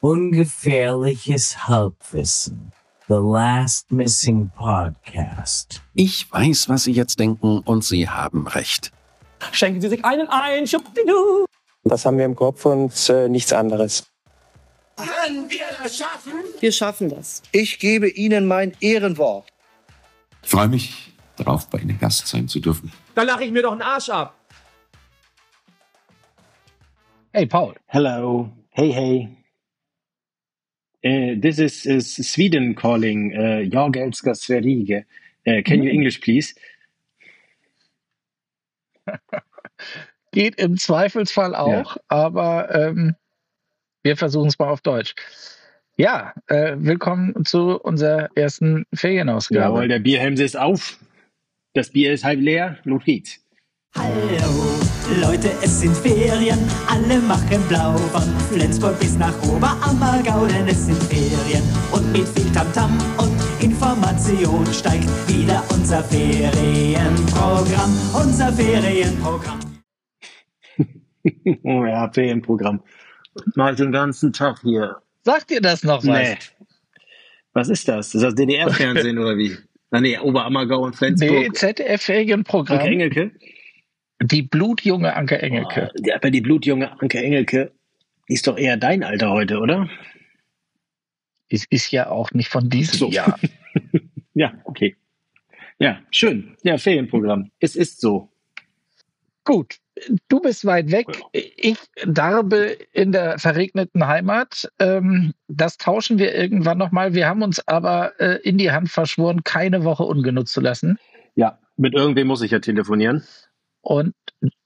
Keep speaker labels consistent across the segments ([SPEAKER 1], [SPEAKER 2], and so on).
[SPEAKER 1] Ungefährliches Halbwissen. The Last Missing Podcast.
[SPEAKER 2] Ich weiß, was Sie jetzt denken, und Sie haben recht.
[SPEAKER 3] Schenken Sie sich einen ein, schubdidu.
[SPEAKER 4] Das haben wir im Kopf und nichts anderes.
[SPEAKER 5] Können wir das schaffen?
[SPEAKER 6] Wir schaffen das.
[SPEAKER 7] Ich gebe Ihnen mein Ehrenwort.
[SPEAKER 2] Ich freue mich darauf, bei Ihnen Gast sein zu dürfen.
[SPEAKER 3] Da lache ich mir doch einen Arsch ab.
[SPEAKER 8] Hey, Paul.
[SPEAKER 9] Hello. Hey. This is Sweden calling. Jag älskar Sverige. Can you English, please?
[SPEAKER 8] Geht im Zweifelsfall auch, aber wir versuchen es mal auf Deutsch. Ja, willkommen zu unserer ersten Ferienausgabe.
[SPEAKER 9] Jawohl, der Bierhelm ist auf. Das Bier ist halb leer. Los geht's.
[SPEAKER 10] Hallo, Leute, es sind Ferien, alle machen blau von Flensburg bis nach Oberammergau, denn es sind Ferien und mit viel Tamtam und Information steigt wieder unser Ferienprogramm,
[SPEAKER 9] Oh ja, Ferienprogramm. Mal den ganzen Tag hier.
[SPEAKER 8] Sagt ihr das noch was?
[SPEAKER 9] Nee. Was ist das? Ist das DDR-Fernsehen oder wie? Nee, Oberammergau und Flensburg.
[SPEAKER 8] Nee, ZDF-Ferienprogramm.
[SPEAKER 9] Anke Engelke?
[SPEAKER 8] Die blutjunge Anke Engelke.
[SPEAKER 9] Aber die blutjunge Anke Engelke ist doch eher dein Alter heute, oder?
[SPEAKER 8] Es ist ja auch nicht von diesem Jahr.
[SPEAKER 9] Ja, okay. Ja, schön. Ja, Ferienprogramm. Es ist so.
[SPEAKER 8] Gut, du bist weit weg. Ich darbe in der verregneten Heimat. Das tauschen wir irgendwann nochmal. Wir haben uns aber in die Hand verschworen, keine Woche ungenutzt zu lassen.
[SPEAKER 9] Ja, mit irgendwem muss ich ja telefonieren.
[SPEAKER 8] Und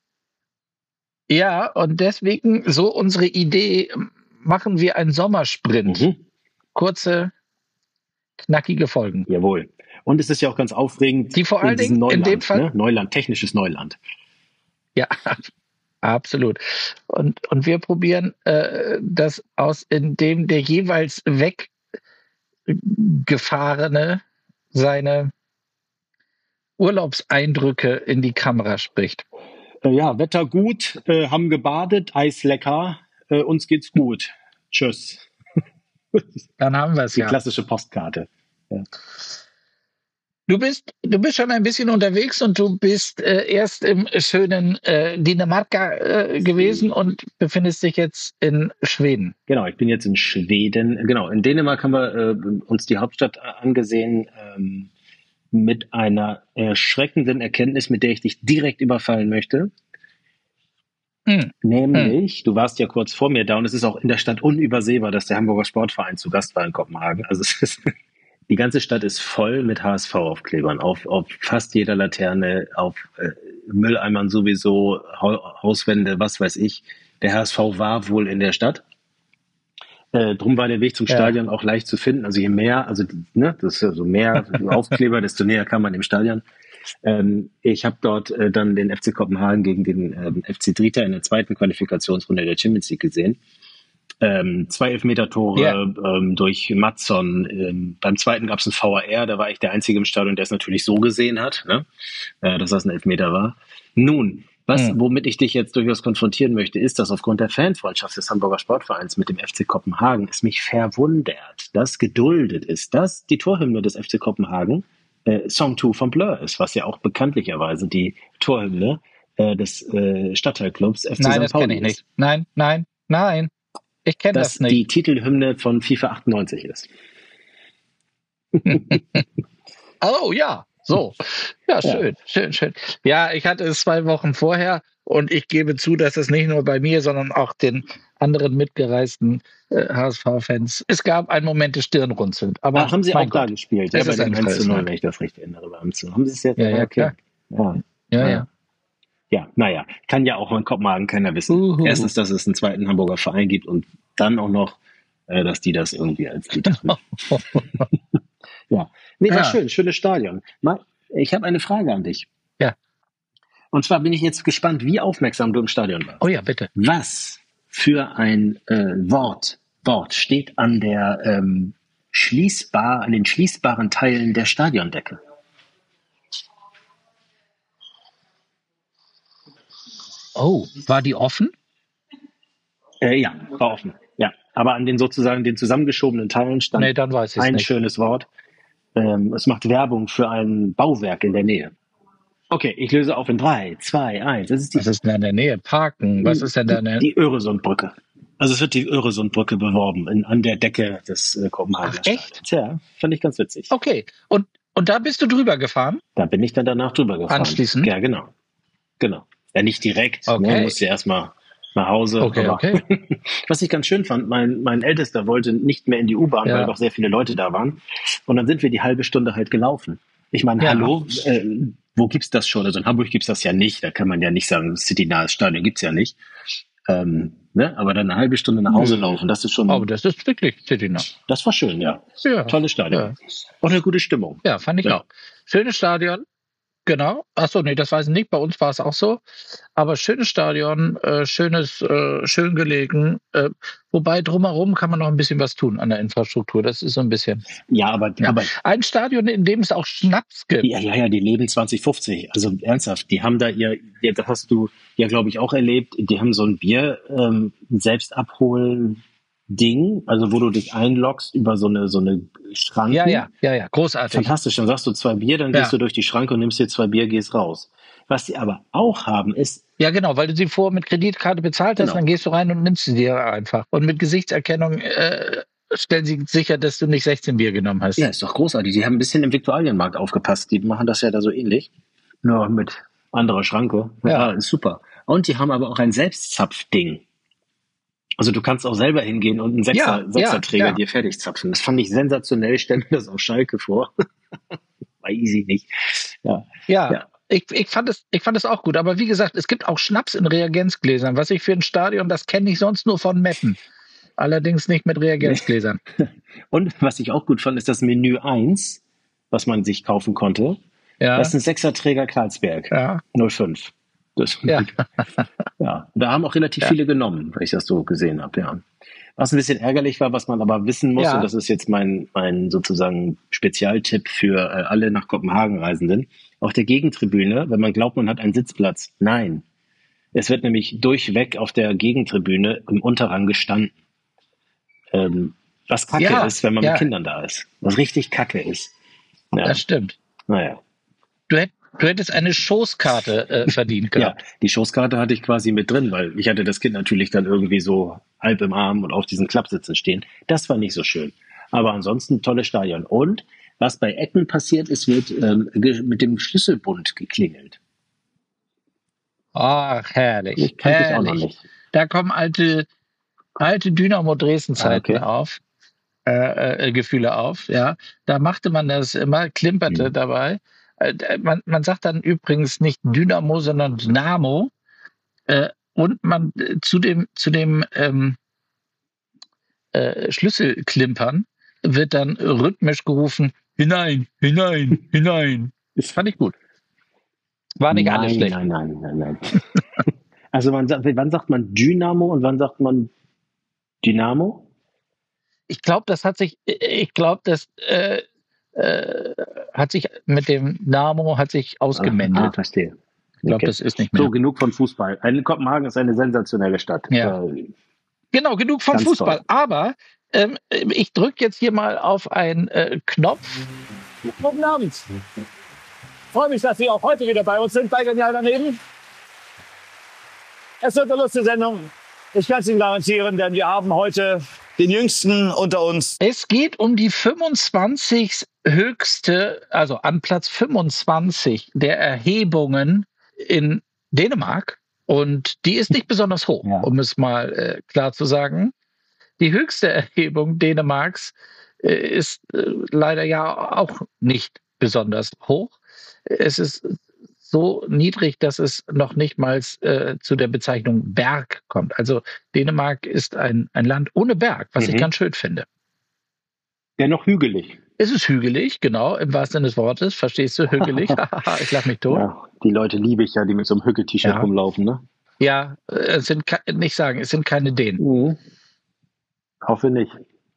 [SPEAKER 8] deswegen so unsere Idee, machen wir einen Sommersprint. Kurze, knackige Folgen.
[SPEAKER 9] Jawohl. Und es ist ja auch ganz aufregend.
[SPEAKER 8] Die vor allen Dingen
[SPEAKER 9] Neuland,
[SPEAKER 8] in dem Fall.
[SPEAKER 9] Ne? Neuland, technisches Neuland.
[SPEAKER 8] Ja, absolut. Und wir probieren das aus, indem der jeweils Weggefahrene seine Urlaubseindrücke in die Kamera spricht.
[SPEAKER 9] Ja, Wetter gut, haben gebadet, Eis lecker, uns geht's gut. Tschüss.
[SPEAKER 8] Dann haben wir es
[SPEAKER 9] Die klassische Postkarte. Ja.
[SPEAKER 8] Du bist schon ein bisschen unterwegs und du bist erst im schönen Dänemarka gewesen und befindest dich jetzt in Schweden.
[SPEAKER 9] Genau, ich bin jetzt in Schweden. Genau, in Dänemark haben wir uns die Hauptstadt angesehen mit einer erschreckenden Erkenntnis, mit der ich dich direkt überfallen möchte. Nämlich, du warst ja kurz vor mir da und es ist auch in der Stadt unübersehbar, dass der Hamburger Sportverein zu Gast war in Kopenhagen. Also die ganze Stadt ist voll mit HSV-Aufklebern, auf fast jeder Laterne, auf Mülleimern sowieso, Hauswände, was weiß ich. Der HSV war wohl in der Stadt. Drum war der Weg zum Stadion auch leicht zu finden. Also je mehr, das ist ja so mehr Aufkleber, desto näher kann man im Stadion. Ich habe dort dann den FC Kopenhagen gegen den FC Drita in der zweiten Qualifikationsrunde der Champions League gesehen. 2 Elfmeter-Tore durch Madsson. Beim zweiten gab es einen VAR, da war ich der Einzige im Stadion, der es natürlich so gesehen hat, ne? Dass das ein Elfmeter war. Nun, womit ich dich jetzt durchaus konfrontieren möchte, ist, dass aufgrund der Fanfreundschaft des Hamburger Sportvereins mit dem FC Kopenhagen es mich verwundert, dass geduldet ist, dass die Torhymne des FC Kopenhagen Song 2 von Blur ist, was ja auch bekanntlicherweise die Torhymne des Stadtteilclubs FC St. Pauli ist.
[SPEAKER 8] Nein, das kenne ich nicht. Nein. Ich kenne das nicht.
[SPEAKER 9] Die Titelhymne von FIFA 98 ist.
[SPEAKER 8] Oh ja, so. Ja, schön. Ja, ich hatte es 2 Wochen vorher und ich gebe zu, dass es nicht nur bei mir, sondern auch den anderen mitgereisten HSV-Fans, es gab einen Moment des Stirnrunzeln. Aber
[SPEAKER 9] haben sie auch da gespielt? Ja, bei dem 1:0, wenn ich das richtig erinnere. Haben sie es jetzt?
[SPEAKER 8] Ja,
[SPEAKER 9] okay.
[SPEAKER 8] Klar. Ja.
[SPEAKER 9] Ja, naja, kann ja auch in Kopenhagen keiner wissen. Erstens, dass es einen zweiten Hamburger Verein gibt und dann auch noch, dass die das irgendwie als Lied haben. Ja, nee, war schön, schönes Stadion. Ich habe eine Frage an dich.
[SPEAKER 8] Ja.
[SPEAKER 9] Und zwar bin ich jetzt gespannt, wie aufmerksam du im Stadion warst.
[SPEAKER 8] Oh ja, bitte.
[SPEAKER 9] Was für ein Wort steht an der an den schließbaren Teilen der Stadiondecke?
[SPEAKER 8] Oh, war die offen?
[SPEAKER 9] Ja, war offen. Ja, Aber an den sozusagen den zusammengeschobenen Teilen stand
[SPEAKER 8] Nee, dann weiß ich es
[SPEAKER 9] ein
[SPEAKER 8] nicht.
[SPEAKER 9] schönes Wort. Es macht Werbung für ein Bauwerk in der Nähe. Okay, ich löse auf in 3, 2, 1. Das ist
[SPEAKER 8] Was ist denn in der Nähe? Parken. Was ist denn da in der
[SPEAKER 9] die Öresundbrücke. Also es wird die Öresundbrücke beworben an der Decke des Kopenhagener
[SPEAKER 8] Ach, echt?
[SPEAKER 9] Stadions. Ja, fand ich ganz witzig.
[SPEAKER 8] Okay. Und da bist du drüber gefahren?
[SPEAKER 9] Da bin ich dann danach drüber gefahren.
[SPEAKER 8] Anschließend?
[SPEAKER 9] Ja, genau. Ja, nicht direkt.
[SPEAKER 8] Okay.
[SPEAKER 9] Ne, musste erstmal nach Hause.
[SPEAKER 8] Okay,
[SPEAKER 9] aber
[SPEAKER 8] okay.
[SPEAKER 9] was ich ganz schön fand, mein Ältester wollte nicht mehr in die U-Bahn,
[SPEAKER 8] Ja.
[SPEAKER 9] weil doch sehr viele Leute da waren. Und dann sind wir die halbe Stunde halt gelaufen. Ich meine,
[SPEAKER 8] Ja.
[SPEAKER 9] hallo, wo gibt's das schon? Also in Hamburg gibt's das ja nicht. Da kann man ja nicht sagen, City-nahes Stadion gibt's ja nicht. Ne? Aber dann eine halbe Stunde nach Hause laufen, das ist schon,
[SPEAKER 8] Aber das ist wirklich City-nah.
[SPEAKER 9] das war schön, ja.
[SPEAKER 8] Ja.
[SPEAKER 9] Tolles Stadion. Und eine gute Stimmung.
[SPEAKER 8] Ja, fand ich
[SPEAKER 9] Ja.
[SPEAKER 8] auch. Schönes Stadion. Genau. Achso, nee, das weiß ich nicht. Bei uns war es auch so. Aber schönes Stadion, schön gelegen. Wobei drumherum kann man noch ein bisschen was tun an der Infrastruktur. Das ist so ein bisschen.
[SPEAKER 9] Ja, aber
[SPEAKER 8] Ein Stadion, in dem es auch Schnaps gibt.
[SPEAKER 9] ja, die leben 2050. Also ernsthaft, die haben da das hast du ja, glaube ich, auch erlebt. Die haben so ein Bier Selbstabhol-Ding, also wo du dich einloggst über so eine Schranke.
[SPEAKER 8] Ja. Großartig.
[SPEAKER 9] Fantastisch. Dann sagst du 2 Bier, dann gehst du durch die Schranke und nimmst dir 2 Bier, gehst raus. Was sie aber auch haben, ist,
[SPEAKER 8] Ja, genau, weil du sie vorher mit Kreditkarte bezahlt hast,
[SPEAKER 9] Genau.
[SPEAKER 8] dann gehst du rein und nimmst sie dir einfach. Und mit Gesichtserkennung stellen sie sicher, dass du nicht 16 Bier genommen hast.
[SPEAKER 9] ja, ist doch großartig. Die haben ein bisschen im Viktualienmarkt aufgepasst. Die machen das ja da so ähnlich. Nur mit anderer Schranke.
[SPEAKER 8] Ja.
[SPEAKER 9] Ist super. Und die haben aber auch ein Selbstzapfding. Also du kannst auch selber hingehen und einen Sechserträger
[SPEAKER 8] ja.
[SPEAKER 9] dir fertig zapfen. Das fand ich sensationell. Ich stelle mir das auf Schalke vor. War easy nicht. Ja.
[SPEAKER 8] Ja. Ich fand es auch gut. Aber wie gesagt, es gibt auch Schnaps in Reagenzgläsern, was ich für ein Stadion, das kenne ich sonst nur von Meppen. Allerdings nicht mit Reagenzgläsern.
[SPEAKER 9] Und was ich auch gut fand, ist das Menü 1, was man sich kaufen konnte.
[SPEAKER 8] Ja.
[SPEAKER 9] Das ist ein Sechserträger Karlsberg.
[SPEAKER 8] Ja.
[SPEAKER 9] 05. Das,
[SPEAKER 8] Ja.
[SPEAKER 9] ja. Da haben auch relativ viele genommen, weil ich das so gesehen habe, ja. Was ein bisschen ärgerlich war, was man aber wissen muss,
[SPEAKER 8] Ja.
[SPEAKER 9] und das ist jetzt mein sozusagen Spezialtipp für alle nach Kopenhagen Reisenden, auf der Gegentribüne, wenn man glaubt, man hat einen Sitzplatz. Nein. Es wird nämlich durchweg auf der Gegentribüne im Unterrang gestanden. Was Kacke
[SPEAKER 8] Ja,
[SPEAKER 9] ist, wenn man
[SPEAKER 8] ja.
[SPEAKER 9] mit Kindern da ist. Was richtig Kacke ist. Ja.
[SPEAKER 8] Das stimmt.
[SPEAKER 9] Naja.
[SPEAKER 8] Du hättest eine Schoßkarte verdient
[SPEAKER 9] Ja,
[SPEAKER 8] gehabt.
[SPEAKER 9] die Schoßkarte hatte ich quasi mit drin, weil ich hatte das Kind natürlich dann irgendwie so halb im Arm und auf diesen Klappsitzen stehen. Das war nicht so schön. Aber ansonsten tolles Stadion. Und was bei Ecken passiert ist, wird mit dem Schlüsselbund geklingelt.
[SPEAKER 8] Ach, herrlich.
[SPEAKER 9] Ich kannte ich auch noch
[SPEAKER 8] herrlich.
[SPEAKER 9] nicht.
[SPEAKER 8] Da kommen alte Dynamo Dresden-Zeiten
[SPEAKER 9] Okay.
[SPEAKER 8] auf, Gefühle auf, ja. Da machte man das immer, klimperte dabei. Man sagt dann übrigens nicht Dynamo, sondern Dynamo. Und man zu dem Schlüsselklimpern wird dann rhythmisch gerufen, hinein, hinein, hinein. Das fand ich gut. War nicht alles schlecht.
[SPEAKER 9] Nein. Also wann sagt man Dynamo und wann sagt man Dynamo?
[SPEAKER 8] Ich glaube, das hat sich mit dem Dynamo ausgemendelt.
[SPEAKER 9] Verstehe.
[SPEAKER 8] Ich glaube,
[SPEAKER 9] Okay.
[SPEAKER 8] das ist nicht mehr.
[SPEAKER 9] So, genug von Fußball. Kopenhagen ist eine sensationelle Stadt.
[SPEAKER 8] Ja. Genau, genug vom
[SPEAKER 9] Ganz
[SPEAKER 8] Fußball.
[SPEAKER 9] toll.
[SPEAKER 8] Aber ich drücke jetzt hier mal auf einen Knopf.
[SPEAKER 3] Guten Abend. Freue mich, dass Sie auch heute wieder bei uns sind, bei Genial daneben. Es wird eine lustige Sendung. Ich kann es Ihnen garantieren, denn wir haben heute den Jüngsten unter uns.
[SPEAKER 8] Es geht um die 25 höchste, also an Platz 25 der Erhebungen in Dänemark. Und die ist nicht besonders hoch,
[SPEAKER 9] Ja.
[SPEAKER 8] um es mal klar zu sagen. Die höchste Erhebung Dänemarks ist leider ja auch nicht besonders hoch. Es ist so niedrig, dass es noch nicht mal zu der Bezeichnung Berg kommt. Also Dänemark ist ein Land ohne Berg, was ich ganz schön finde.
[SPEAKER 9] Dennoch hügelig.
[SPEAKER 8] Es ist hügelig, genau, im wahrsten Sinne des Wortes. Verstehst du, hügelig? Ich lach mich tot.
[SPEAKER 9] Ja, die Leute liebe ich ja, die mit so einem Hügel-T-Shirt
[SPEAKER 8] Ja.
[SPEAKER 9] rumlaufen, ne?
[SPEAKER 8] Ja, es sind keine Dänen.
[SPEAKER 9] Hoffe nicht.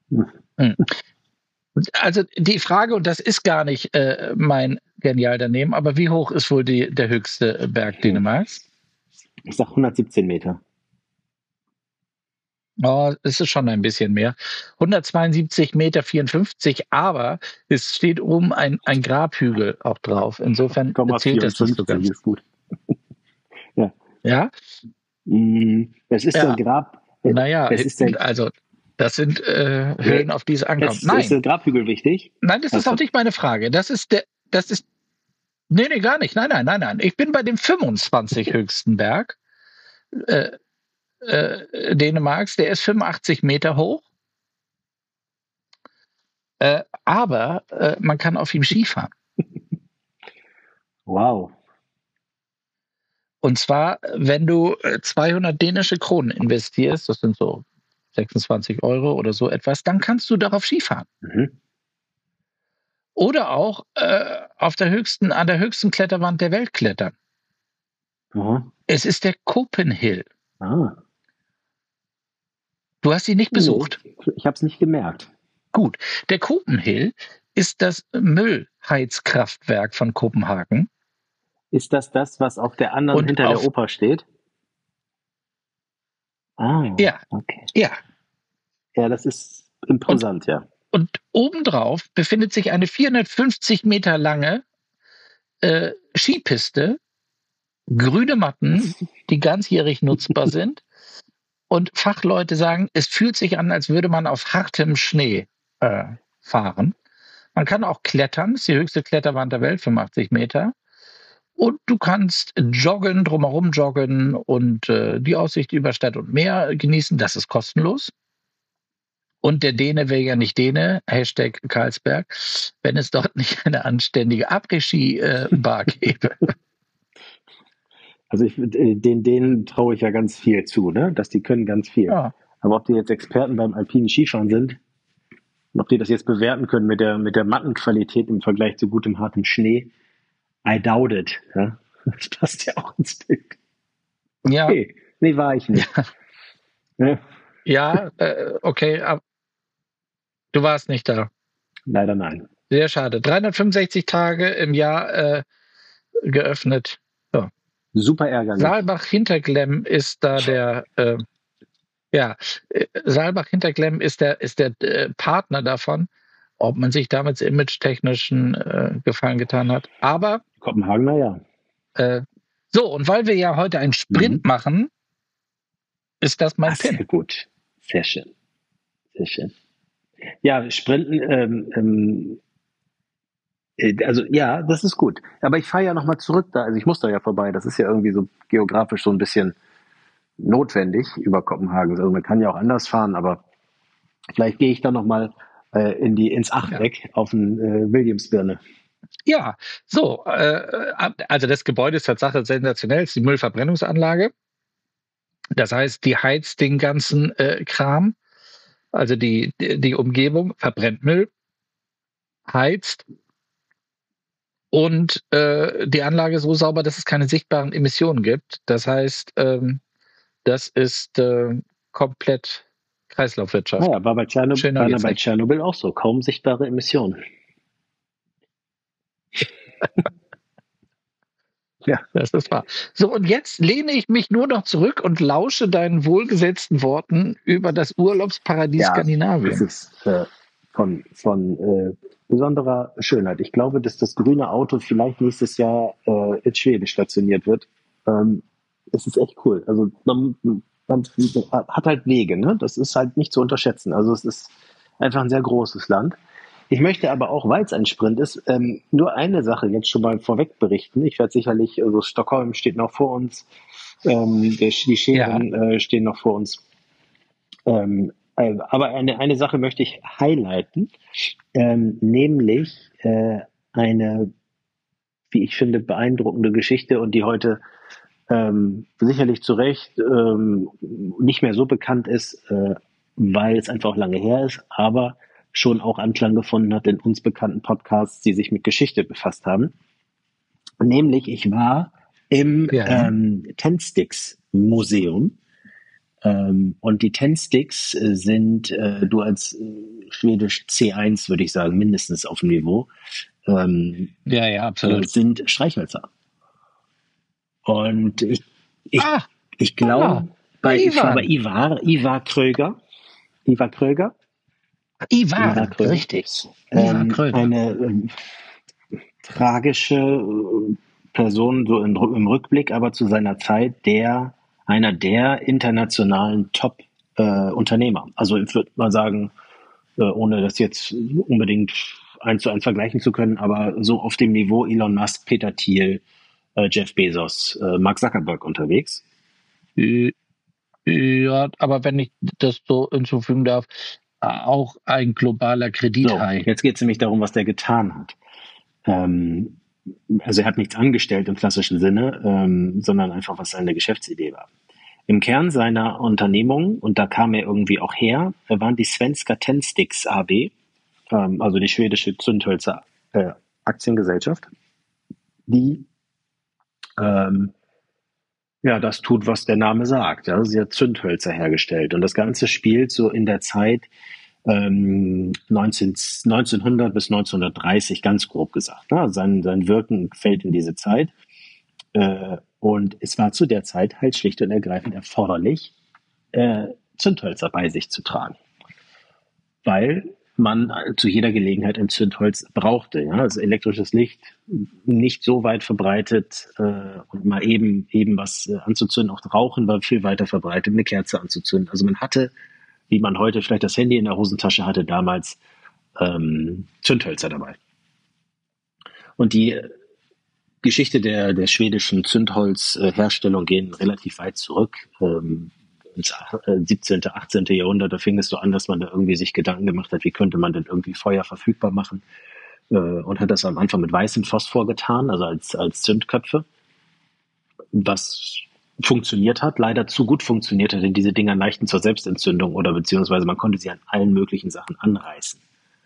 [SPEAKER 8] Also die Frage, und das ist gar nicht mein Genial daneben, aber wie hoch ist wohl der höchste Berg Dänemarks?
[SPEAKER 9] Ich sag 117 Meter.
[SPEAKER 8] Oh, es ist schon ein bisschen mehr. 172,54 Meter, aber es steht oben ein Grabhügel auch drauf. Insofern zählt das nicht so
[SPEAKER 9] 54
[SPEAKER 8] ganz.
[SPEAKER 9] ist gut. Ja.
[SPEAKER 8] Ja?
[SPEAKER 9] Es ist
[SPEAKER 8] Ja.
[SPEAKER 9] ein Grab.
[SPEAKER 8] Naja,
[SPEAKER 9] Es ist der,
[SPEAKER 8] also das sind Höhen, auf die es ankommt.
[SPEAKER 9] ist der Grabhügel wichtig?
[SPEAKER 8] Nein, das ist auch nicht meine Frage. Nee, gar nicht. Nein. Ich bin bei dem 25 höchsten Berg Dänemarks. Der ist 85 Meter hoch. Aber man kann auf ihm Skifahren.
[SPEAKER 9] Wow.
[SPEAKER 8] Und zwar, wenn du 200 dänische Kronen investierst, das sind so 26 Euro oder so etwas, dann kannst du darauf Skifahren.
[SPEAKER 9] Mhm.
[SPEAKER 8] Oder auch an der höchsten Kletterwand der Welt klettern.
[SPEAKER 9] Aha.
[SPEAKER 8] Es ist der Copenhill.
[SPEAKER 9] Ah.
[SPEAKER 8] Du hast ihn nicht besucht.
[SPEAKER 9] Ich habe es nicht gemerkt.
[SPEAKER 8] Gut. Der Copenhill ist das Müllheizkraftwerk von Kopenhagen.
[SPEAKER 9] Ist das, was auf der anderen
[SPEAKER 8] Und
[SPEAKER 9] hinter der Oper steht? Ah,
[SPEAKER 8] Ja.
[SPEAKER 9] okay.
[SPEAKER 8] Ja.
[SPEAKER 9] Ja, das ist imposant, ja.
[SPEAKER 8] Und obendrauf befindet sich eine 450 Meter lange Skipiste, grüne Matten, die ganzjährig nutzbar sind. Und Fachleute sagen, es fühlt sich an, als würde man auf hartem Schnee fahren. Man kann auch klettern, das ist die höchste Kletterwand der Welt, 85 Meter. Und du kannst joggen, drumherum joggen und die Aussicht über Stadt und Meer genießen. Das ist kostenlos. Und der Däne wäre ja nicht Däne, Hashtag Karlsberg, wenn es dort nicht eine anständige Après-Ski-Bar gäbe.
[SPEAKER 9] Also denen traue ich ja ganz viel zu, ne? Dass die können ganz viel.
[SPEAKER 8] Ja.
[SPEAKER 9] Aber ob die jetzt Experten beim alpinen Skifahren sind und ob die das jetzt bewerten können mit der Mattenqualität im Vergleich zu gutem hartem Schnee, I doubt it. Ja? Das passt ja auch ins Bild.
[SPEAKER 8] Ja,
[SPEAKER 9] Okay. Nee, war ich nicht. Ja.
[SPEAKER 8] ja, okay, aber du warst nicht da.
[SPEAKER 9] Leider nein.
[SPEAKER 8] Sehr schade. 365 Tage im Jahr geöffnet.
[SPEAKER 9] Super ärgerlich.
[SPEAKER 8] Saalbach-Hinterglemm ist da der, Saalbach-Hinterglemm ist der Partner davon, ob man sich damit image-technischen Gefallen getan hat. Aber
[SPEAKER 9] Kopenhagener, ja.
[SPEAKER 8] so, und weil wir ja heute einen Sprint machen, ist das mein Pin.
[SPEAKER 9] Sehr gut. Sehr schön. Sehr schön. Ja, Sprinten, also ja, das ist gut. Aber ich fahre ja nochmal zurück da. Also ich muss da ja vorbei. Das ist ja irgendwie so geografisch so ein bisschen notwendig über Kopenhagen. Also man kann ja auch anders fahren, aber vielleicht gehe ich da nochmal ins Achteck auf den Williamsbirne.
[SPEAKER 8] Ja, so, also das Gebäude ist Tatsache sensationell, ist die Müllverbrennungsanlage. Das heißt, die heizt den ganzen Kram, also die Umgebung, verbrennt Müll, heizt und die Anlage so sauber, dass es keine sichtbaren Emissionen gibt. Das heißt, das ist komplett Kreislaufwirtschaft.
[SPEAKER 9] Naja, war bei Tschernobyl auch so. Kaum sichtbare Emissionen.
[SPEAKER 8] Ja, das ist wahr. So, und jetzt lehne ich mich nur noch zurück und lausche deinen wohlgesetzten Worten über das Urlaubsparadies Skandinavien.
[SPEAKER 9] Das ist von besonderer Schönheit. Ich glaube, dass das grüne Auto vielleicht nächstes Jahr in Schweden stationiert wird. Es ist echt cool. Also man hat halt Wege, ne? Das ist halt nicht zu unterschätzen. Also es ist einfach ein sehr großes Land. Ich möchte aber auch, weil es ein Sprint ist, nur eine Sache jetzt schon mal vorweg berichten. Ich werde sicherlich, also Stockholm steht noch vor uns, die Scheren stehen noch vor uns. Aber eine Sache möchte ich highlighten, nämlich eine, wie ich finde, beeindruckende Geschichte und die heute sicherlich zu Recht nicht mehr so bekannt ist, weil es einfach lange her ist, aber schon auch Anklang gefunden hat in uns bekannten Podcasts, die sich mit Geschichte befasst haben. Nämlich, ich war im Tennsticks Museum. Und die Tennsticks sind, du als Schwedisch C1, würde ich sagen, mindestens auf dem Niveau,
[SPEAKER 8] absolut.
[SPEAKER 9] sind Streichhölzer. Und ich glaube, Ich war bei Ivar Kröger. Ivar Kröger,
[SPEAKER 8] richtig. Ivar Kröger.
[SPEAKER 9] Eine tragische Person so im Rückblick, aber zu seiner Zeit einer der internationalen Top-Unternehmer. Also ich würde mal sagen, ohne das jetzt unbedingt 1:1 vergleichen zu können, aber so auf dem Niveau Elon Musk, Peter Thiel, Jeff Bezos, Mark Zuckerberg unterwegs.
[SPEAKER 8] Ja, aber wenn ich das so hinzufügen darf, auch ein globaler Kredithai.
[SPEAKER 9] So, jetzt geht es nämlich darum, was der getan hat. Also er hat nichts angestellt im klassischen Sinne, sondern einfach, was seine Geschäftsidee war. Im Kern seiner Unternehmung, und da kam er irgendwie auch her, waren die Svenska Tändsticks AB, also die schwedische Zündhölzer Aktiengesellschaft, die das tut, was der Name sagt. Ja? Sie hat Zündhölzer hergestellt. Und das Ganze spielt so in der Zeit 1900 bis 1930, ganz grob gesagt. Ne? Sein Wirken fällt in diese Zeit. Und es war zu der Zeit halt schlicht und ergreifend erforderlich, Zündhölzer bei sich zu tragen. Weil man zu jeder Gelegenheit ein Zündholz brauchte. Ja? Also elektrisches Licht nicht so weit verbreitet und mal eben was anzuzünden. Auch Rauchen war viel weiter verbreitet, eine Kerze anzuzünden. Also man hatte, wie man heute vielleicht das Handy in der Hosentasche hatte, damals Zündhölzer dabei. Und die Geschichte der schwedischen Zündholzherstellung gehen relativ weit zurück. Ins 17., 18. Jahrhundert, da fing es so an, dass man da irgendwie sich Gedanken gemacht hat, wie könnte man denn irgendwie Feuer verfügbar machen, und hat das am Anfang mit weißem Phosphor getan, also als Zündköpfe, was funktioniert hat, leider zu gut funktioniert hat, denn diese Dinger neigten zur Selbstentzündung oder beziehungsweise man konnte sie an allen möglichen Sachen anreißen.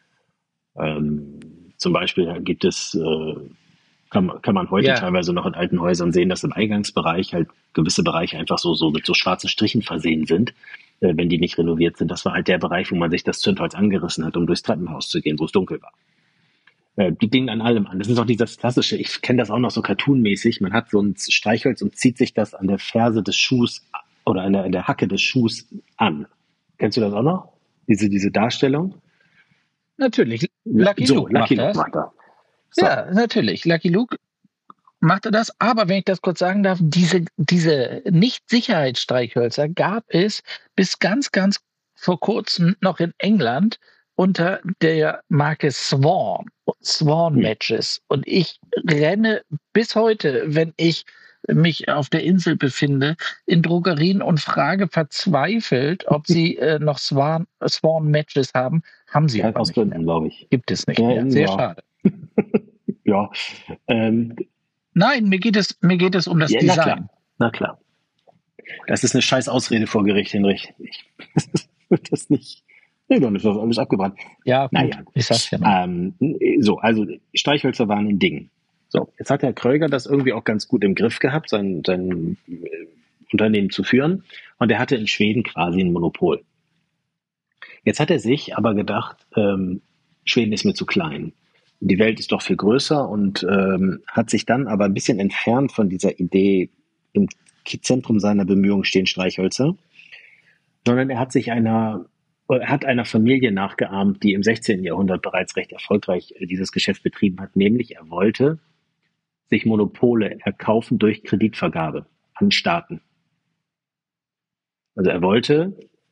[SPEAKER 9] Zum Beispiel gibt es kann man heute teilweise noch in alten Häusern sehen, dass im Eingangsbereich halt gewisse Bereiche einfach so mit so schwarzen Strichen versehen sind, wenn die nicht renoviert sind. Das war halt der Bereich, wo man sich das Zündholz angerissen hat, um durchs Treppenhaus zu gehen, wo es dunkel war. Die gingen an allem an. Das ist auch dieses klassische, ich kenne das auch noch so cartoonmäßig, man hat so ein Streichholz und zieht sich das an der Ferse des Schuhs oder an der Hacke des Schuhs an. Kennst du das auch noch? Diese Darstellung?
[SPEAKER 8] Natürlich. Lucky Luke macht das. So. Ja, natürlich. Lucky Luke machte das. Aber wenn ich das kurz sagen darf, diese Nicht-Sicherheitsstreichhölzer gab es bis ganz, ganz vor kurzem noch in England unter der Marke Swan Matches. Und ich renne bis heute, wenn ich mich auf der Insel befinde, in Drogerien und frage verzweifelt, ob sie noch Swan Matches haben. Haben sie
[SPEAKER 9] halt aus Gründen, glaube ich.
[SPEAKER 8] Gibt es nicht mehr. Sehr schade.
[SPEAKER 9] Ja.
[SPEAKER 8] Nein, mir geht es um das Design.
[SPEAKER 9] Na klar. Das ist eine scheiß Ausrede vor Gericht, Hinrich. Ich würde das nicht. Nee, dann ist das alles abgebrannt.
[SPEAKER 8] Ja, naja. Ich sag's ja mal.
[SPEAKER 9] Also Streichhölzer waren ein Ding. So, jetzt hat Herr Kröger das irgendwie auch ganz gut im Griff gehabt, sein Unternehmen zu führen. Und er hatte in Schweden quasi ein Monopol. Jetzt hat er sich aber gedacht, Schweden ist mir zu klein. Die Welt ist doch viel größer und hat sich dann aber ein bisschen entfernt von dieser Idee, im Zentrum seiner Bemühungen stehen Streichhölzer, sondern er hat einer Familie nachgeahmt, die im 16. Jahrhundert bereits recht erfolgreich dieses Geschäft betrieben hat, nämlich er wollte sich Monopole erkaufen durch Kreditvergabe an Staaten. Also er wollte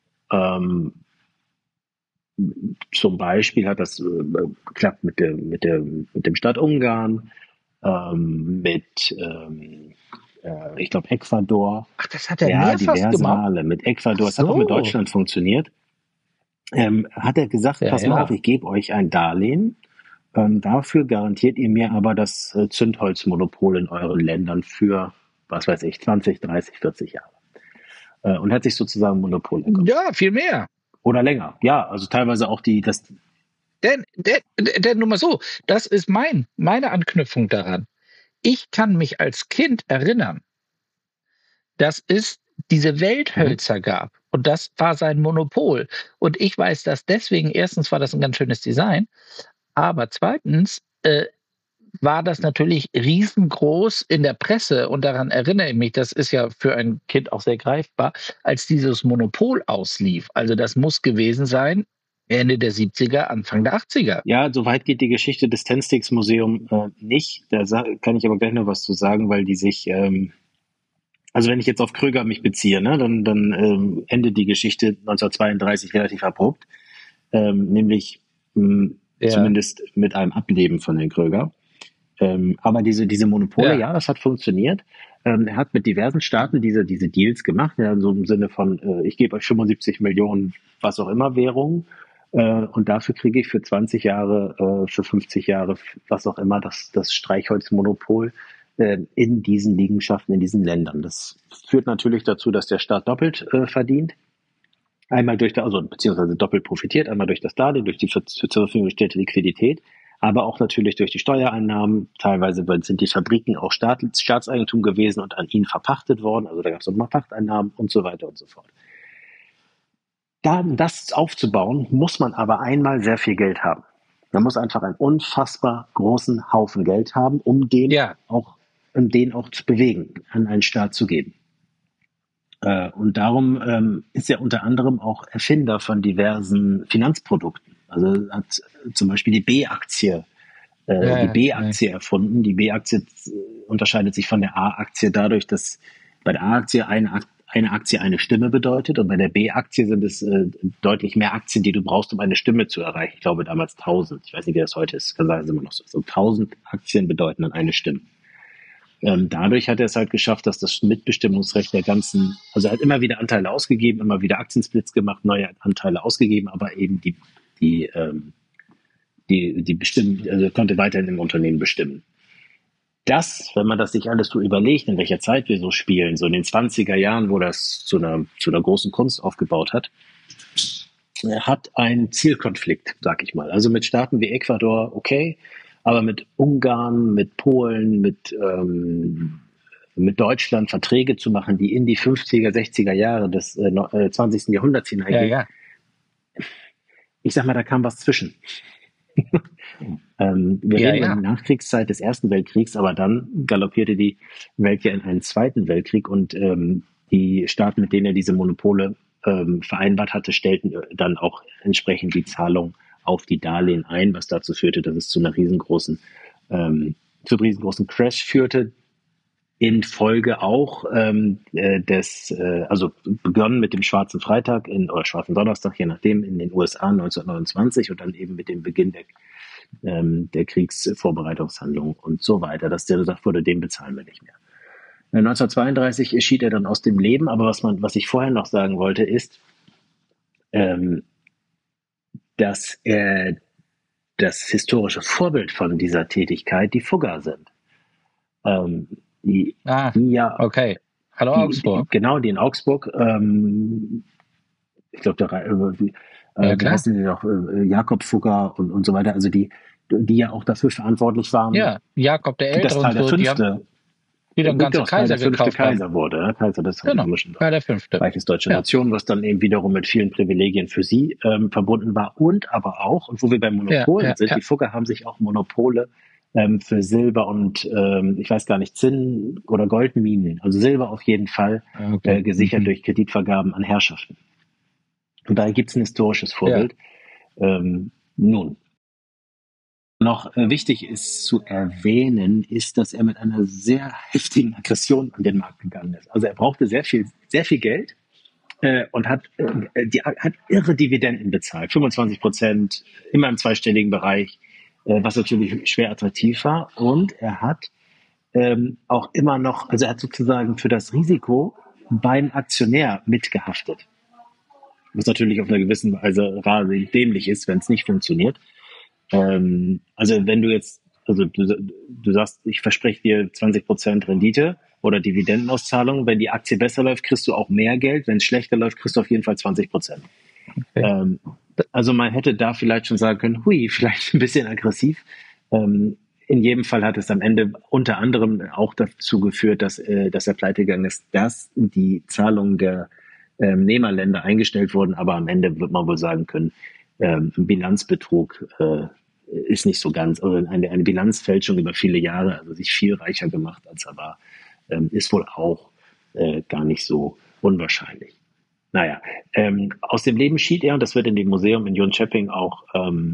[SPEAKER 9] zum Beispiel hat das geklappt mit dem Staat Ungarn, ich glaube Ecuador.
[SPEAKER 8] Ach, das hat er mehrfach
[SPEAKER 9] diverse
[SPEAKER 8] gemacht.
[SPEAKER 9] Male mit Ecuador. Es hat auch mit Deutschland funktioniert. Hat er gesagt, pass mal auf, ich gebe euch ein Darlehen. Dafür garantiert ihr mir aber das Zündholzmonopol in euren Ländern für, was weiß ich, 20, 30, 40 Jahre. Und hat sich sozusagen Monopol erkauft.
[SPEAKER 8] Ja, viel mehr.
[SPEAKER 9] Oder länger. Ja, also teilweise auch Denn nur mal so, das ist meine Anknüpfung daran. Ich kann mich als Kind erinnern, dass es diese Welthölzer gab. Und das war sein Monopol. Und ich weiß das deswegen, erstens war das ein ganz schönes Design, aber zweitens,
[SPEAKER 8] war das natürlich riesengroß in der Presse und daran erinnere ich mich, das ist ja für ein Kind auch sehr greifbar, als dieses Monopol auslief. Also das muss gewesen sein Ende der 70er, Anfang der 80er.
[SPEAKER 9] Ja, soweit geht die Geschichte des Tensticks Museum nicht. Da kann ich aber gleich noch was zu sagen, weil die sich, also wenn ich jetzt auf Kröger mich beziehe, ne, dann endet die Geschichte 1932 relativ abrupt, nämlich zumindest mit einem Ableben von Herrn Kröger. Aber diese Monopole, ja, das hat funktioniert. Er hat mit diversen Staaten diese Deals gemacht, ja, so im Sinne von, ich gebe euch 75 Millionen, was auch immer, Währungen. Und dafür kriege ich für 20 Jahre, für 50 Jahre, was auch immer, das Streichholzmonopol in diesen Liegenschaften, in diesen Ländern. Das führt natürlich dazu, dass der Staat doppelt verdient. Einmal beziehungsweise doppelt profitiert, einmal durch das Darlehen, durch die zur Verfügung gestellte Liquidität, aber auch natürlich durch die Steuereinnahmen. Teilweise sind die Fabriken auch Staatseigentum gewesen und an ihn verpachtet worden. Also da gab es nochmal Pachteinnahmen und so weiter und so fort. Das aufzubauen, muss man aber einmal sehr viel Geld haben. Man muss einfach einen unfassbar großen Haufen Geld haben, um den auch zu bewegen, an einen Staat zu geben. Und darum ist er unter anderem auch Erfinder von diversen Finanzprodukten. Also hat zum Beispiel die B-Aktie erfunden. Die B-Aktie unterscheidet sich von der A-Aktie dadurch, dass bei der A-Aktie eine Aktie eine Stimme bedeutet und bei der B-Aktie sind es deutlich mehr Aktien, die du brauchst, um eine Stimme zu erreichen. Ich glaube damals 1000. Ich weiß nicht, wie das heute ist. Kann sein, dass es immer noch so ist. 1000 Aktien bedeuten dann eine Stimme. Dadurch hat er es halt geschafft, dass das Mitbestimmungsrecht der ganzen, also er hat immer wieder Anteile ausgegeben, immer wieder Aktiensplits gemacht, neue Anteile ausgegeben, aber eben die bestimmen, also konnte weiterhin im Unternehmen bestimmen. Das, wenn man das sich alles so überlegt, in welcher Zeit wir so spielen, so in den 20er Jahren, wo das zu einer großen Kunst aufgebaut hat einen Zielkonflikt, sag ich mal. Also mit Staaten wie Ecuador, okay, aber mit Ungarn, mit Polen, mit Deutschland Verträge zu machen, die in die 50er, 60er Jahre des 20. Jahrhunderts hineingehen. Ja. Ich sag mal, da kam was zwischen. Wir reden über die Nachkriegszeit des Ersten Weltkriegs, aber dann galoppierte die Welt ja in einen Zweiten Weltkrieg und die Staaten, mit denen er diese Monopole vereinbart hatte, stellten dann auch entsprechend die Zahlung auf die Darlehen ein, was dazu führte, dass es zu einem riesengroßen Crash führte. In Folge auch also begonnen mit dem Schwarzen Freitag oder Schwarzen Donnerstag, je nachdem, in den USA 1929 und dann eben mit dem Beginn der Kriegsvorbereitungshandlungen und so weiter, dass der gesagt wurde, den bezahlen wir nicht mehr. 1932 schied er dann aus dem Leben, aber was ich vorher noch sagen wollte, ist, dass das historische Vorbild von dieser Tätigkeit die Fugger sind.
[SPEAKER 8] Okay. Hallo Augsburg.
[SPEAKER 9] Genau, die in Augsburg. Ich glaube, da heißen die noch Jakob Fugger und so weiter. Also die ja auch dafür verantwortlich waren.
[SPEAKER 8] Ja, Jakob der Ältere
[SPEAKER 9] und so.
[SPEAKER 8] Die dann ganze Kaiser
[SPEAKER 9] der fünfte
[SPEAKER 8] Kaiser
[SPEAKER 9] wurde, ne? Kaiser des
[SPEAKER 8] der fünfte.
[SPEAKER 9] Reiches Deutsche Nation, was dann eben wiederum mit vielen Privilegien für sie verbunden war und aber auch, und wo wir bei Monopolen sind, die Fugger haben sich auch Monopole für Silber und ich weiß gar nicht, Zinn- oder Goldminen, also Silber auf jeden Fall, gesichert durch Kreditvergaben an Herrschaften. Und daher gibt es ein historisches Vorbild. Nun, noch wichtig ist zu erwähnen, ist, dass er mit einer sehr heftigen Aggression an den Markt gegangen ist. Also er brauchte sehr viel Geld und hat irre Dividenden bezahlt, 25%, immer im zweistelligen Bereich, was natürlich schwer attraktiv war. Und er hat auch immer noch, also er hat sozusagen für das Risiko beim Aktionär mitgehaftet. Was natürlich auf einer gewissen Weise rasend dämlich ist, wenn es nicht funktioniert. Also wenn du jetzt, also du sagst, ich verspreche dir 20% Rendite oder Dividendenauszahlung, wenn die Aktie besser läuft, kriegst du auch mehr Geld, wenn es schlechter läuft, kriegst du auf jeden Fall 20%. Okay. Also man hätte da vielleicht schon sagen können, vielleicht ein bisschen aggressiv. In jedem Fall hat es am Ende unter anderem auch dazu geführt, dass er pleite gegangen ist, dass die Zahlungen der Nehmerländer eingestellt wurden, aber am Ende wird man wohl sagen können, Bilanzbetrug ist nicht so ganz, oder eine Bilanzfälschung über viele Jahre, also sich viel reicher gemacht, als er war, ist wohl auch gar nicht so unwahrscheinlich. Naja, aus dem Leben schied er, und das wird in dem Museum in Jönköping auch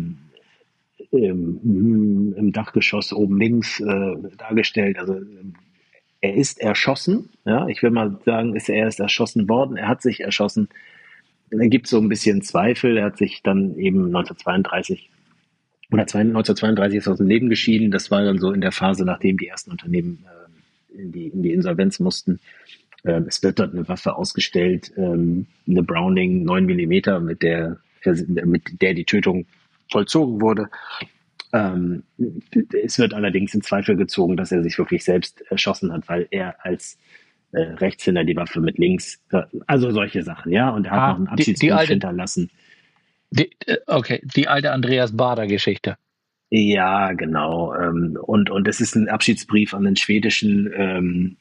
[SPEAKER 9] im Dachgeschoss oben links dargestellt. Also er ist erschossen, ja, ich will mal sagen, er ist erschossen worden, er hat sich erschossen. Da gibt es so ein bisschen Zweifel, er hat sich dann eben 1932 ist aus dem Leben geschieden. Das war dann so in der Phase, nachdem die ersten Unternehmen in die Insolvenz mussten. Es wird dort eine Waffe ausgestellt, eine Browning 9 mm, mit der die Tötung vollzogen wurde. Es wird allerdings in Zweifel gezogen, dass er sich wirklich selbst erschossen hat, weil er als Rechtshänder die Waffe mit links, also solche Sachen, ja, und er hat noch einen Abschiedsbrief hinterlassen.
[SPEAKER 8] Die alte Andreas Baader-Geschichte.
[SPEAKER 9] Ja, genau. Und es ist ein Abschiedsbrief an den schwedischen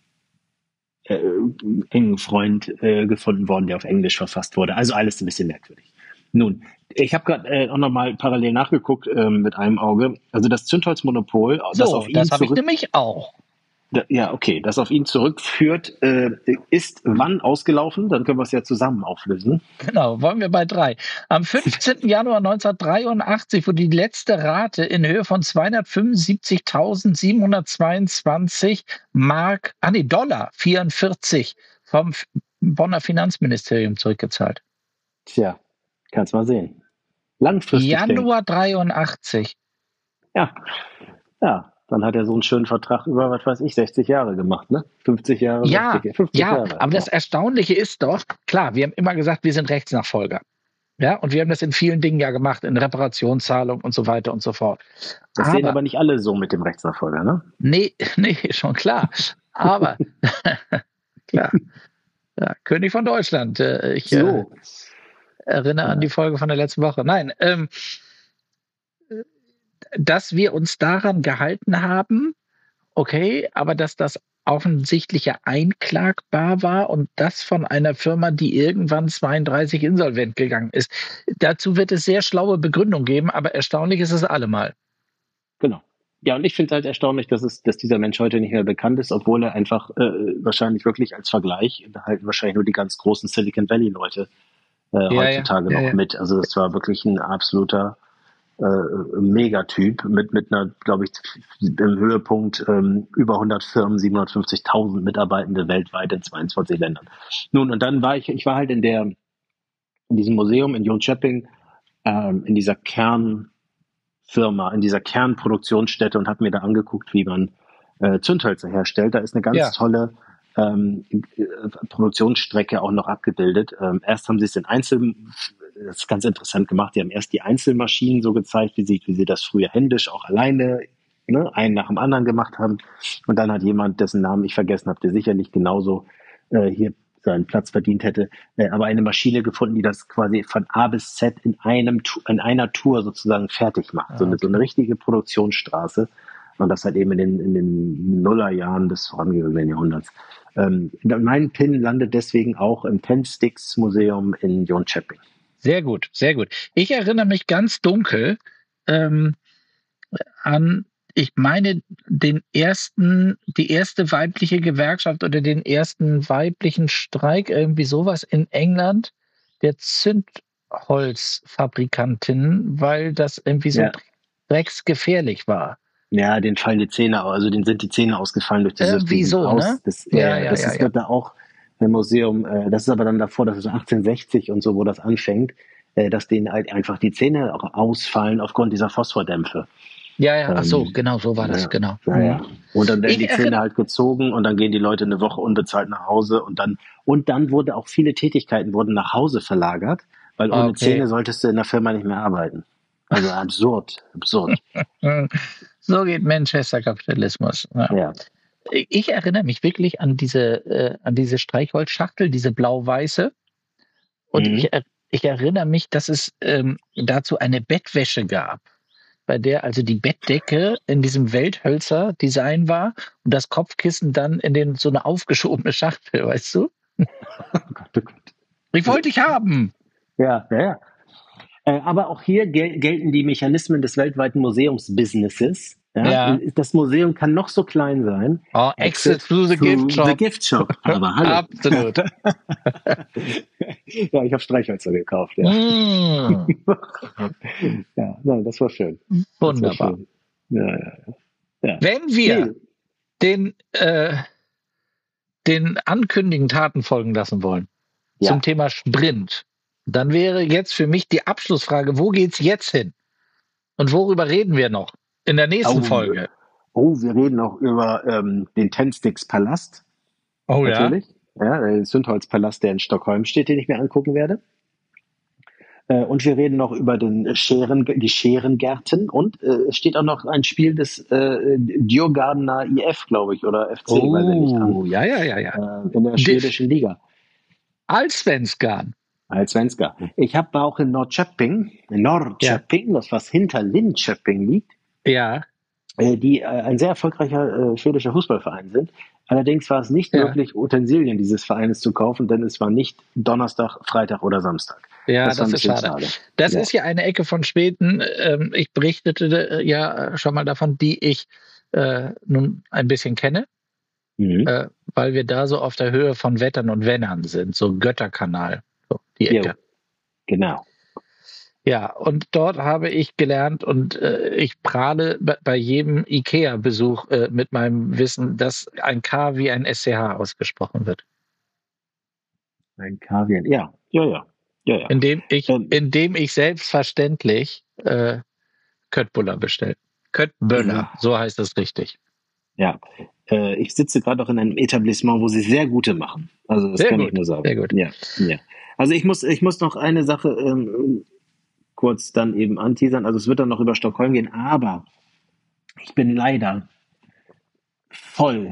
[SPEAKER 9] engen Freund gefunden worden, der auf Englisch verfasst wurde. Also alles ein bisschen merkwürdig. Nun, ich habe gerade auch nochmal parallel nachgeguckt mit einem Auge. Also das Zündholzmonopol, das habe ich nämlich auch. Ja, okay, das auf ihn zurückführt, ist wann ausgelaufen? Dann können wir es ja zusammen auflösen.
[SPEAKER 8] Genau, wollen wir bei 3. Am 15. Januar 1983 wurde die letzte Rate in Höhe von 275.722 Dollar 44 vom Bonner Finanzministerium zurückgezahlt.
[SPEAKER 9] Tja, kannst mal sehen. Langfristig.
[SPEAKER 8] Januar 83.
[SPEAKER 9] Ja. Dann hat er so einen schönen Vertrag über, 60 Jahre gemacht, ne? 50 Jahre.
[SPEAKER 8] Ja,
[SPEAKER 9] 50 Jahre.
[SPEAKER 8] Aber das Erstaunliche ist doch, klar, wir haben immer gesagt, wir sind Rechtsnachfolger. Ja, und wir haben das in vielen Dingen ja gemacht, in Reparationszahlung und so weiter und so fort.
[SPEAKER 9] Das sehen aber nicht alle so mit dem Rechtsnachfolger, ne?
[SPEAKER 8] Nee, schon klar. Aber, klar, ja, König von Deutschland. Ich erinnere an die Folge von der letzten Woche. Nein, dass wir uns daran gehalten haben, okay, aber dass das offensichtlich ja einklagbar war und das von einer Firma, die irgendwann 32 insolvent gegangen ist. Dazu wird es sehr schlaue Begründung geben, aber erstaunlich ist es allemal.
[SPEAKER 9] Genau. Ja, und ich finde halt erstaunlich, dass dieser Mensch heute nicht mehr bekannt ist, obwohl er einfach wahrscheinlich wirklich als Vergleich, da halten wahrscheinlich nur die ganz großen Silicon Valley-Leute heutzutage noch mit. Also das war wirklich ein absoluter Megatyp mit einer, glaube ich, im Höhepunkt über 100 Firmen, 750.000 Mitarbeitende weltweit in 22 Ländern. Nun, und dann war ich war halt in diesem Museum in Jönköping, in dieser Kernfirma, in dieser Kernproduktionsstätte und habe mir da angeguckt, wie man Zündhölzer herstellt. Da ist eine ganz tolle Produktionsstrecke auch noch abgebildet. Erst haben sie es das ist ganz interessant gemacht. Die haben erst die Einzelmaschinen so gezeigt, wie sie das früher händisch auch alleine, einen nach dem anderen gemacht haben. Und dann hat jemand, dessen Namen ich vergessen habe, der sicherlich genauso hier seinen Platz verdient hätte, aber eine Maschine gefunden, die das quasi von A bis Z in einer Tour sozusagen fertig macht. So eine richtige Produktionsstraße. Und das halt eben in den Nullerjahren des vorangegangenen Jahrhunderts. Mein Pin landet deswegen auch im Ten Sticks Museum in Jönköping.
[SPEAKER 8] Sehr gut, sehr gut. Ich erinnere mich ganz dunkel an, ich meine, die erste weibliche Gewerkschaft oder den ersten weiblichen Streik, irgendwie sowas in England, der Zündholzfabrikantinnen, weil das irgendwie so drecksgefährlich war.
[SPEAKER 9] Ja, denen fallen die Zähne aus, also denen sind die Zähne ausgefallen durch dieses
[SPEAKER 8] Haus. Ne?
[SPEAKER 9] Das wird da auch im Museum, das ist aber dann davor, das ist 1860 und so, wo das anfängt, dass denen halt einfach die Zähne auch ausfallen aufgrund dieser Phosphordämpfe.
[SPEAKER 8] Ja, ach so, genau, so war das, genau.
[SPEAKER 9] Ja. Und dann werden die Zähne halt gezogen und dann gehen die Leute eine Woche unbezahlt nach Hause und dann wurde auch viele Tätigkeiten wurden nach Hause verlagert, weil ohne Zähne solltest du in der Firma nicht mehr arbeiten. Also absurd.
[SPEAKER 8] So geht Manchester Kapitalismus. Ja. Ich erinnere mich wirklich an diese Streichholzschachtel, diese blau-weiße. Und ich erinnere mich, dass es dazu eine Bettwäsche gab, bei der also die Bettdecke in diesem Welthölzer-Design war und das Kopfkissen dann in so eine aufgeschobene Schachtel, weißt du?
[SPEAKER 9] Oh Gott.
[SPEAKER 8] Ich wollte dich haben.
[SPEAKER 9] Ja. Aber auch hier gelten die Mechanismen des weltweiten Museumsbusinesses. Ja?
[SPEAKER 8] Ja.
[SPEAKER 9] Das Museum kann noch so klein sein.
[SPEAKER 8] Oh, exit through the gift shop.
[SPEAKER 9] The Gift Shop. Aber hallo.
[SPEAKER 8] Absolut.
[SPEAKER 9] Ja, ich habe Streichhölzer gekauft. Ja. Ja, nein, das war schön.
[SPEAKER 8] Wunderbar.
[SPEAKER 9] Das war schön. Ja.
[SPEAKER 8] Wenn wir den ankündigen Taten folgen lassen wollen zum Thema Sprint, dann wäre jetzt für mich die Abschlussfrage, wo geht's jetzt hin? Und worüber reden wir noch in der nächsten Folge?
[SPEAKER 9] Wir reden noch über den Tennsticks-Palast.
[SPEAKER 8] Oh
[SPEAKER 9] natürlich. Ja, der Zündholzpalast, der in Stockholm steht, den ich mir angucken werde. Und wir reden noch über die Scherengärten. Und es steht auch noch ein Spiel des Djurgårdener IF, glaube ich, oder FC, weiß ich nicht.
[SPEAKER 8] Ja.
[SPEAKER 9] In der schwedischen Liga.
[SPEAKER 8] Allsvenskan.
[SPEAKER 9] Ich habe auch in Norrköping, das was hinter Linköping liegt, die ein sehr erfolgreicher schwedischer Fußballverein sind. Allerdings war es nicht möglich, Utensilien dieses Vereines zu kaufen, denn es war nicht Donnerstag, Freitag oder Samstag.
[SPEAKER 8] Ja, das ist schade. Das ist ja eine Ecke von Schweden. Ich berichtete ja schon mal davon, die ich nun ein bisschen kenne, weil wir da so auf der Höhe von Wettern und Wennern sind, so Götterkanal, so die Ecke.
[SPEAKER 9] Genau.
[SPEAKER 8] Ja, und dort habe ich gelernt und ich prahle bei jedem IKEA-Besuch mit meinem Wissen, dass ein K wie ein SCH ausgesprochen wird.
[SPEAKER 9] Ein K wie ein, ja.
[SPEAKER 8] Indem ich selbstverständlich Köttbullar bestelle. Köttböller, so heißt es richtig.
[SPEAKER 9] Ja, ich sitze gerade auch in einem Etablissement, wo sie sehr gute machen. Also das kann ich nur sagen.
[SPEAKER 8] Sehr gut.
[SPEAKER 9] Ja. Also ich muss noch eine Sache kurz dann eben anteasern. Also es wird dann noch über Stockholm gehen, aber ich bin leider voll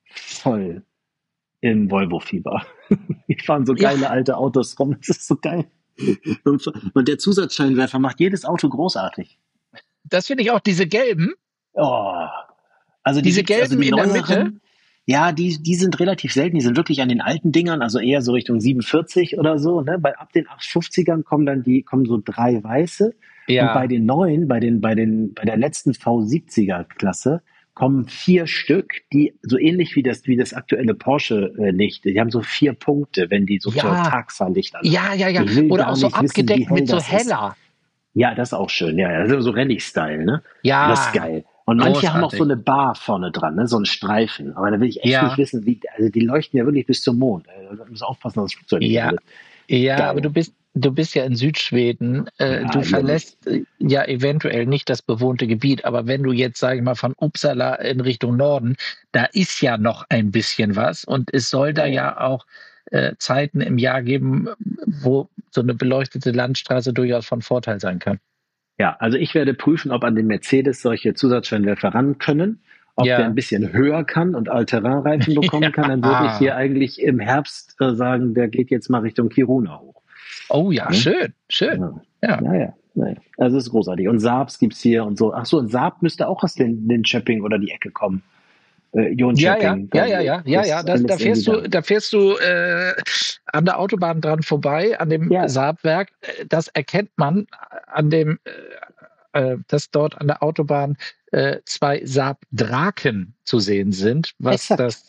[SPEAKER 9] im Volvo-Fieber. Wir fahren so geile alte Autos rum, das ist so geil. Und der Zusatzscheinwerfer macht jedes Auto großartig.
[SPEAKER 8] Das finde ich auch, diese gelben.
[SPEAKER 9] Oh. Also
[SPEAKER 8] diese gelben
[SPEAKER 9] die
[SPEAKER 8] in der Mitte.
[SPEAKER 9] Ja, die sind relativ selten. Die sind wirklich an den alten Dingern, also eher so Richtung 47 oder so. Ne? Ab den 850ern kommen so 3 weiße. Ja. Und bei den neuen, bei der letzten V70er-Klasse kommen 4 Stück, die so ähnlich wie das aktuelle Porsche-Licht. Die haben so 4 Punkte, wenn die so zur Tagfahrlicht an.
[SPEAKER 8] Ja. Oder auch so abgedeckt mit so heller.
[SPEAKER 9] Ja, das ist auch schön. Ja, das ist so Rennig-Style, ne?
[SPEAKER 8] Ja.
[SPEAKER 9] Das ist geil. Und manche haben auch so eine Bar vorne dran, ne? So einen Streifen. Aber da will ich echt nicht wissen, also die leuchten ja wirklich bis zum Mond. Da muss aufpassen, dass das Flugzeug nicht wird. Ja, aber du bist ja in Südschweden. Du verlässt ja eventuell nicht das bewohnte Gebiet. Aber wenn du jetzt, sage ich mal, von Uppsala in Richtung Norden, da ist ja noch ein bisschen was. Und es soll da ja auch Zeiten im Jahr geben, wo so eine beleuchtete Landstraße durchaus von Vorteil sein kann. Ja, also ich werde prüfen, ob an den Mercedes solche Zusatzscheinwerfer ran können, ob der ein bisschen höher kann und All-Terrain-Reifen bekommen kann. Dann würde ich hier eigentlich im Herbst sagen, der geht jetzt mal Richtung Kiruna hoch.
[SPEAKER 8] Oh ja, schön.
[SPEAKER 9] Ja. Naja. Also es ist großartig. Und Saabs gibt's hier und so. Ach so, und Saab müsste auch aus den Shopping oder die Ecke kommen.
[SPEAKER 8] Ja. Da fährst du an der Autobahn dran vorbei, an dem Saab-Werk. Das erkennt man an dem, dass dort an der Autobahn 2 Saab-Draken zu sehen sind, was das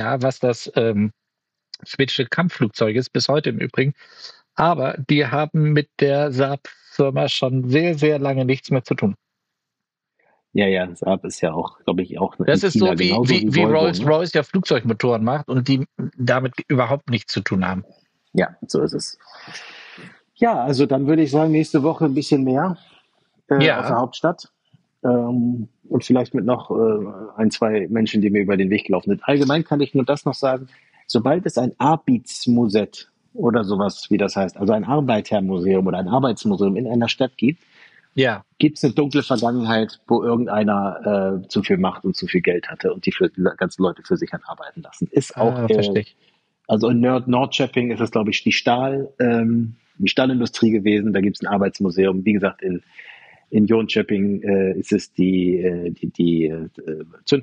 [SPEAKER 8] schwedische Kampfflugzeug ist, bis heute im Übrigen. Aber die haben mit der Saab-Firma schon sehr, sehr lange nichts mehr zu tun.
[SPEAKER 9] Ja, Saab ist ja auch, glaube ich, auch
[SPEAKER 8] das ist
[SPEAKER 9] China,
[SPEAKER 8] so wie Rolls-Royce ja Flugzeugmotoren macht und die damit überhaupt nichts zu tun haben.
[SPEAKER 9] Ja, so ist es. Ja, also dann würde ich sagen, nächste Woche ein bisschen mehr aus der Hauptstadt. Und vielleicht mit noch 1-2 Menschen, die mir über den Weg gelaufen sind. Allgemein kann ich nur das noch sagen, sobald es ein Arbeidsmuseum oder sowas, wie das heißt, also ein Arbeitermuseum oder ein Arbeitsmuseum in einer Stadt gibt, gibt es eine dunkle Vergangenheit, wo irgendeiner zu viel Macht und zu viel Geld hatte und die ganzen Leute für sich hat arbeiten lassen. Ist auch, also in Norrköping ist es, glaube ich, die Stahlindustrie gewesen. Da gibt es ein Arbeitsmuseum. Wie gesagt, in Jönköping ist es die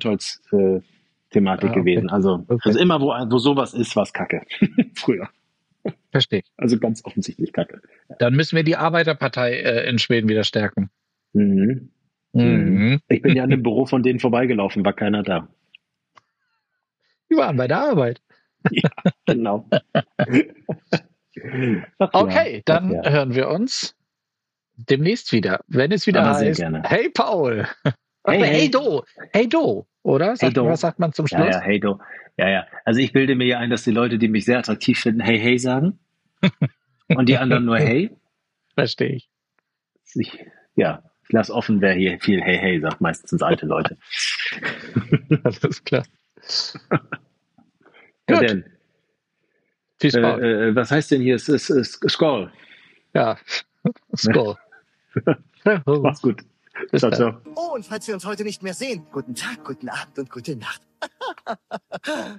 [SPEAKER 9] Zündholz-Thematik gewesen. Also immer, wo sowas ist, was Kacke. Früher.
[SPEAKER 8] Verstehe.
[SPEAKER 9] Also ganz offensichtlich Kacke.
[SPEAKER 8] Dann müssen wir die Arbeiterpartei in Schweden wieder stärken.
[SPEAKER 9] Mhm. Ich bin ja an dem Büro von denen vorbeigelaufen, war keiner da.
[SPEAKER 8] Die waren bei der Arbeit.
[SPEAKER 9] Ja, genau.
[SPEAKER 8] Okay, dann hören wir uns demnächst wieder, wenn es wieder
[SPEAKER 9] Aber sehr
[SPEAKER 8] heißt,
[SPEAKER 9] gerne.
[SPEAKER 8] hey Paul.
[SPEAKER 9] Hey,
[SPEAKER 8] Hey Do, oder? Was sagt man zum Schluss?
[SPEAKER 9] Ja, hey Do. Ja. Also ich bilde mir ja ein, dass die Leute, die mich sehr attraktiv finden, hey sagen. Und die anderen nur hey.
[SPEAKER 8] Verstehe ich.
[SPEAKER 9] Ich lasse offen, wer hier viel hey sagt. Meistens alte Leute.
[SPEAKER 8] Alles klar.
[SPEAKER 9] Ja,
[SPEAKER 8] Gut.
[SPEAKER 9] denn,
[SPEAKER 8] Viel Spaß.
[SPEAKER 9] was heißt denn hier? Es ist Skoll.
[SPEAKER 8] Ja, Skoll.
[SPEAKER 9] Mach's gut.
[SPEAKER 8] Bis
[SPEAKER 9] Ciao,
[SPEAKER 8] dann.
[SPEAKER 9] ciao.
[SPEAKER 5] Oh, und falls wir uns heute nicht mehr sehen, guten Tag, guten Abend und gute Nacht.